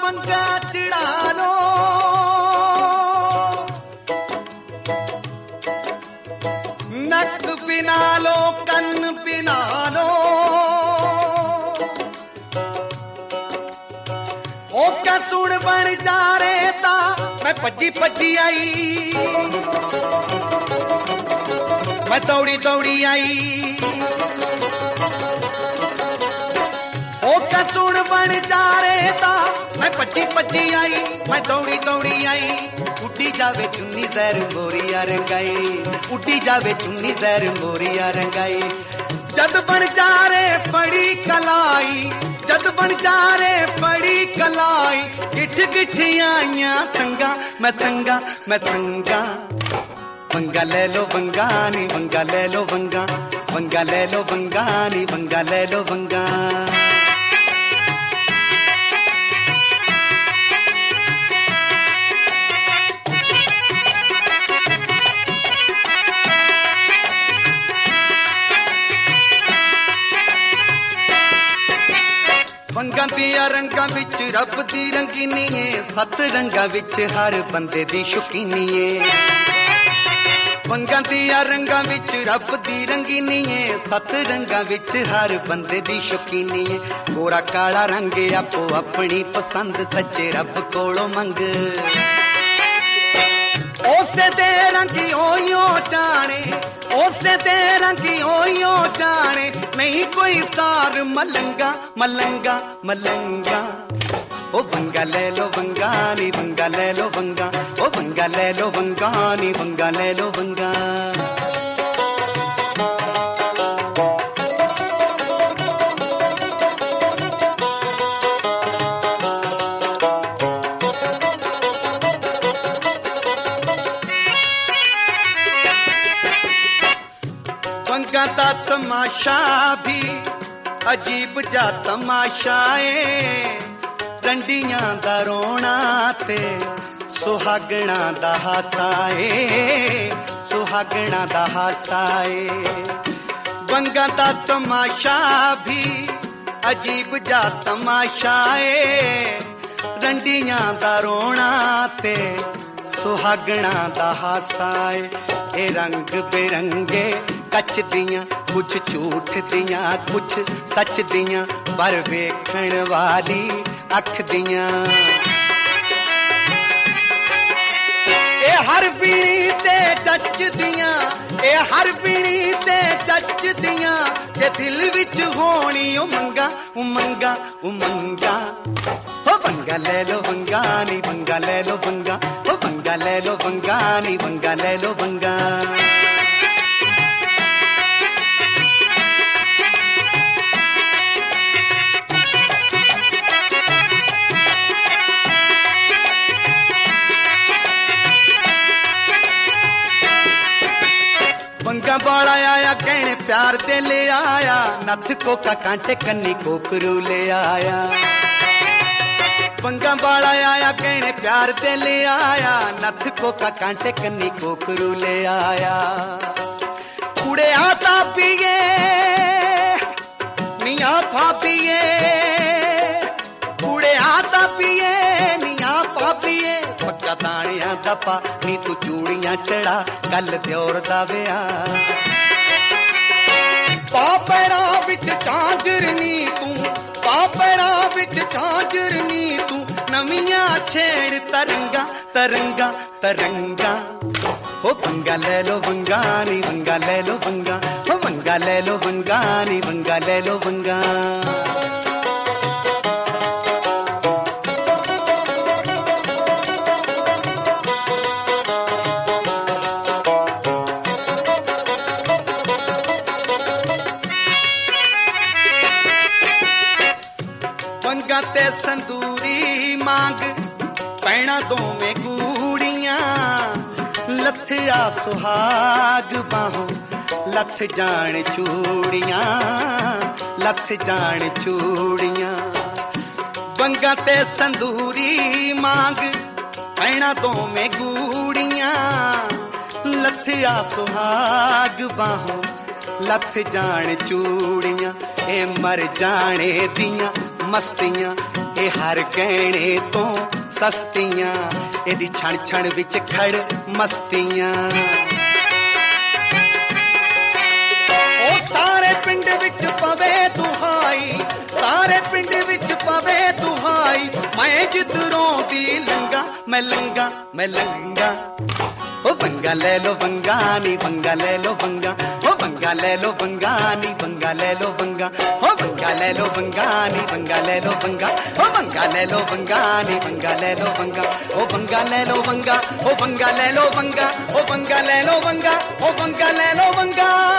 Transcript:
वंगा चढ़ा लो, नक पिना लो, कन्न पिना लो, ओ कसुण बन जा रे ता मैं भजी भजी आई, मैं दौड़ी दौड़ी आई, ओ कसुण बन जा रे ता मैं भजी भजी आई, मैं दौड़ी दौड़ी आई। उड्डी जावे चुन्नी जहर मोरिया रंगाई, उड्डी जावे चुन्नी जहर मोरिया रंगाई। जद बन जा रे बड़ी कलाई, जद बन जा रे बड़ी कलाई, गिठ गिठियां संगा मैं संगा मैं संगा। वंगा ले लो वंगा नी वंगा ले लो वंगा, वंगा ले लो वंगा नी वंगा ले लो वंगा। वंगा दिया रंगा विच रब दी रंगीनी है, सत रंगा विच हर बंदे दी शौकीनी है। वंगा दिया रंगा विच रब दी रंगीनी है, सत रंगा विच हर बंदे दी शौकीनी है। गोरा काला रंग आपो अपनी पसंद, सच्चे रब कोलों मंग। ओसे दे रंगी ओयो जाने, ओसे दे रंगी ओयो जाने, नहीं कोई सार मलंगा मलंगा मलंगा। ओ वंगा ले लो वंगा नी वंगा ले लो वंगा, ओ वंगा ले लो वंगा नी वंगा ले लो वंगा। वंगा दा तमाशा भी अजीब जा तमाशा है, रंडियां दा रोना ते सुहागना दा हासा है, सुहागना दा हासा है। वंगा दा तमाशा भी अजीब जा तमाशा है, रंडियां दा रोना ते सुहागना दा हासा है। ए रंग बिरंगे कच दियां, कुछ झूठ दियां कुछ सच दियां, पर वेखण वाली अख दियां। ए हर पीणी ते चच दियां, ए हर पीणी ते चच दियां, के दिल विच होनी उमंगा उमंगा उमंगा। हो वंगा ले लो वंगा नी वंगा ले लो वंगा, हो वंगा ले लो वंगा नी वंगा ले लो वंगा। वंगा बाला आया कहने प्यार दे ले आया, नथ कोका कांटे कन्नी कोकरू ले आया। वंगा बाला आया कहने प्यार दे ले आया, नथ कोका कांटे कन्नी कोकरू ले आया। कुड़े आता पिए निया भापिए, कुड़े आता पिए निया भापिए, पक्का दानिया दपा नी तू चूड़ियां चढ़ा, कल त्योर दा विआह। पापड़ा विच झांजरनी तू, पापड़ा विच झांजरनी तू, नवियां छेड़ तरंगा तरंगा तरंगा। हो वंगा ले लो वंगा नी वंगा ले लो वंगा, हो वंगा ले लो वंगा नी वंगा ले लो वंगा। वंगा ते संदूरी मांग पैना दोवें कूड़ियां, लथिया सुहाग बाहों लथ जान चूड़ियां, लथ जान चूड़ियां। वंगा ते संदूरी मांग पैना दोवें कूड़ियां, लथिया सुहाग बाहों लथ जान चूड़ियां। ए मर जाने दियां मस्तियां, ए ਇਹ ਹਰ ਕਹਿਣੇ ਤੋਂ ਸਸਤੀਆਂ, ਇਹਦੀ ਛਣ ਛਣ ਵਿੱਚ ਖੜ ਮਸਤੀਆਂ। ਉਹ ਸਾਰੇ ਪਿੰਡ ਵਿੱਚ ਪਵੇ ਦੁਹਾਈ, ਸਾਰੇ ਪਿੰਡ ਵਿੱਚ ਪਵੇ ਦੁਹਾਈ, ਮੈਂ ਜਿੱਧਰੋਂ ਵੀ ਲੰਗਾ ਮੈਂ ਲੰਗਾ ਮੈਂ ਲੰਗਾ। ओ पंगा ले लो पंगा नी पंगा ले लो पंगा, ओ पंगा ले लो पंगा नी पंगा ले लो पंगा, ओ पंगा ले लो पंगा नी पंगा ले लो पंगा, ओ पंगा ले लो पंगा नी पंगा ले लो पंगा, ओ पंगा ले लो पंगा, ओ पंगा ले लो पंगा, ओ पंगा ले लो पंगा, ओ पंगा ले लो पंगा।